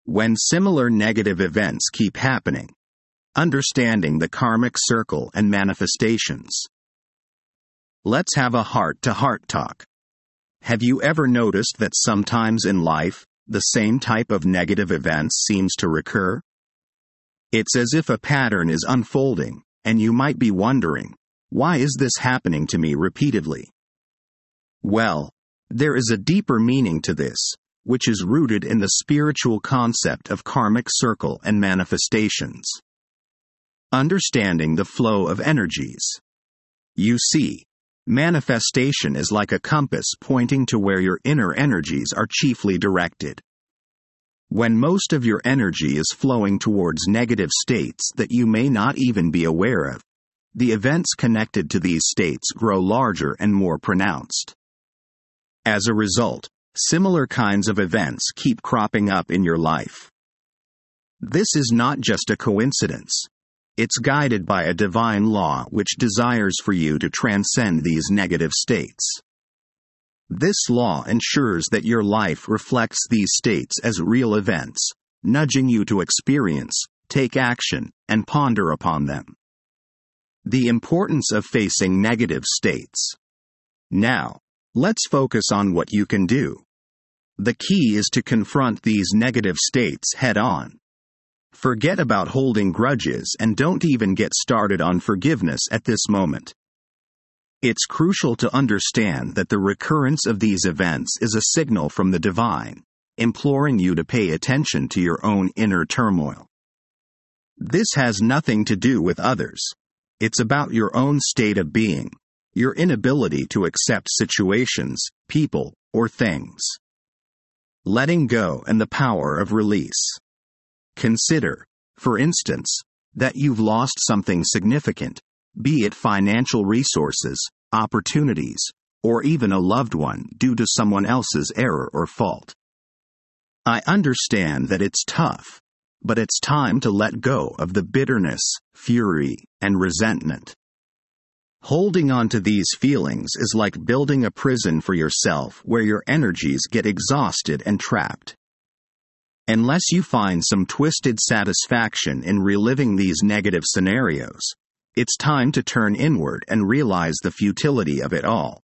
When similar negative events keep happening, understanding the karmic circle and manifestations. Let's have a heart-to-heart talk. Have you ever noticed that sometimes in life, the same type of negative events seems to recur? It's as if a pattern is unfolding, and you might be wondering, why is this happening to me repeatedly? Well, there is a deeper meaning to this, which is rooted in the spiritual concept of karmic circle and manifestations. Understanding the flow of energies. You see, manifestation is like a compass pointing to where your inner energies are chiefly directed. When most of your energy is flowing towards negative states that you may not even be aware of, the events connected to these states grow larger and more pronounced. As a result, similar kinds of events keep cropping up in your life. This is not just a coincidence. It's guided by a divine law which desires for you to transcend these negative states. This law ensures that your life reflects these states as real events, nudging you to experience, take action, and ponder upon them. The importance of facing negative states. Now, let's focus on what you can do. The key is to confront these negative states head-on. Forget about holding grudges and don't even get started on forgiveness at this moment. It's crucial to understand that the recurrence of these events is a signal from the divine, imploring you to pay attention to your own inner turmoil. This has nothing to do with others. It's about your own state of being, your inability to accept situations, people, or things. Letting go and the power of release. Consider, for instance, that you've lost something significant, be it financial resources, opportunities, or even a loved one due to someone else's error or fault. I understand that it's tough, but it's time to let go of the bitterness, fury, and resentment. Holding on to these feelings is like building a prison for yourself where your energies get exhausted and trapped. Unless you find some twisted satisfaction in reliving these negative scenarios, it's time to turn inward and realize the futility of it all.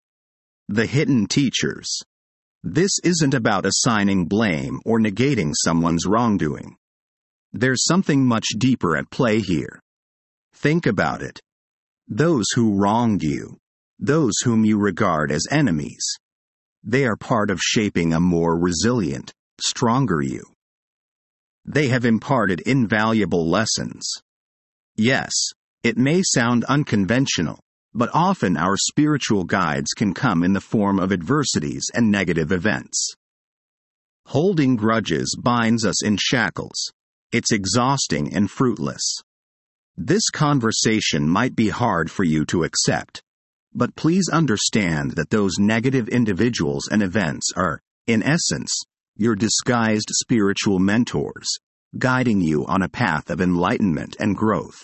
The hidden teachers. This isn't about assigning blame or negating someone's wrongdoing. There's something much deeper at play here. Think about it. Those who wronged you, those whom you regard as enemies, they are part of shaping a more resilient, stronger you. They have imparted invaluable lessons. Yes, it may sound unconventional, but often our spiritual guides can come in the form of adversities and negative events. Holding grudges binds us in shackles. It's exhausting and fruitless. This conversation might be hard for you to accept, but please understand that those negative individuals and events are, in essence, your disguised spiritual mentors, guiding you on a path of enlightenment and growth.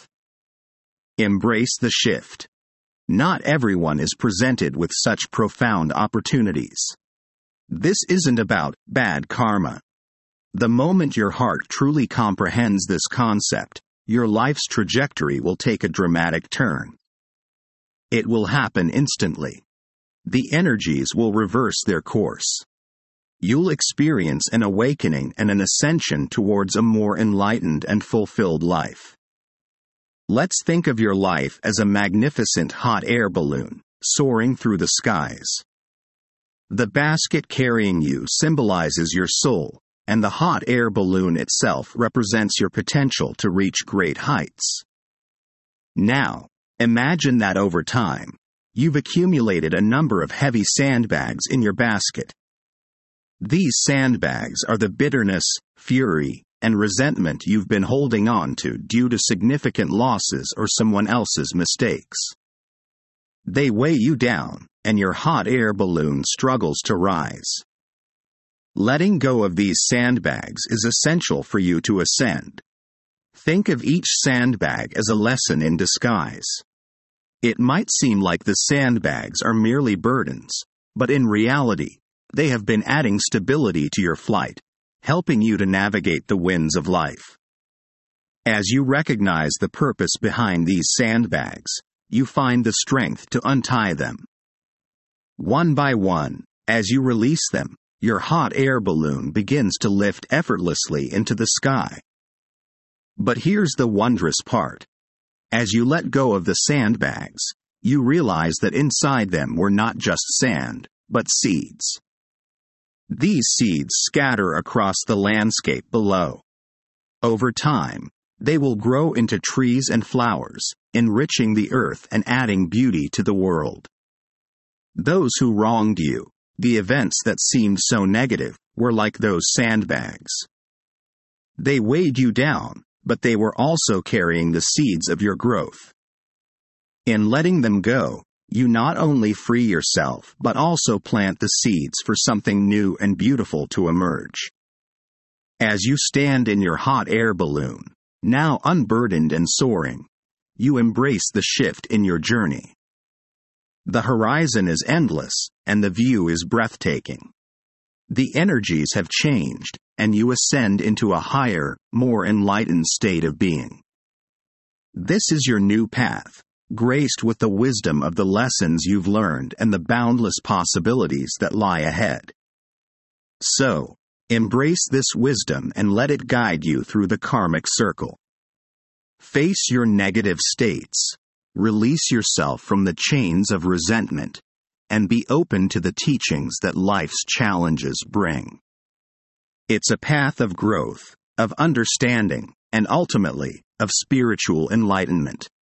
Embrace the shift. Not everyone is presented with such profound opportunities. This isn't about bad karma. The moment your heart truly comprehends this concept, your life's trajectory will take a dramatic turn. It will happen instantly. The energies will reverse their course. You'll experience an awakening and an ascension towards a more enlightened and fulfilled life. Let's think of your life as a magnificent hot air balloon, soaring through the skies. The basket carrying you symbolizes your soul, and the hot air balloon itself represents your potential to reach great heights. Now, imagine that over time, you've accumulated a number of heavy sandbags in your basket. These sandbags are the bitterness, fury, and resentment you've been holding on to due to significant losses or someone else's mistakes. They weigh you down, and your hot air balloon struggles to rise. Letting go of these sandbags is essential for you to ascend. Think of each sandbag as a lesson in disguise. It might seem like the sandbags are merely burdens, but in reality, they have been adding stability to your flight, helping you to navigate the winds of life. As you recognize the purpose behind these sandbags, you find the strength to untie them. One by one, as you release them, your hot air balloon begins to lift effortlessly into the sky. But here's the wondrous part. As you let go of the sandbags, you realize that inside them were not just sand, but seeds. These seeds scatter across the landscape below. Over time, they will grow into trees and flowers, enriching the earth and adding beauty to the world. Those who wronged you, the events that seemed so negative, were like those sandbags. They weighed you down, but they were also carrying the seeds of your growth. In letting them go, you not only free yourself but also plant the seeds for something new and beautiful to emerge. As you stand in your hot air balloon, now unburdened and soaring, you embrace the shift in your journey. The horizon is endless, and the view is breathtaking. The energies have changed, and you ascend into a higher, more enlightened state of being. This is your new path, graced with the wisdom of the lessons you've learned and the boundless possibilities that lie ahead. So, embrace this wisdom and let it guide you through the karmic circle. Face your negative states, release yourself from the chains of resentment, and be open to the teachings that life's challenges bring. It's a path of growth, of understanding, and ultimately, of spiritual enlightenment.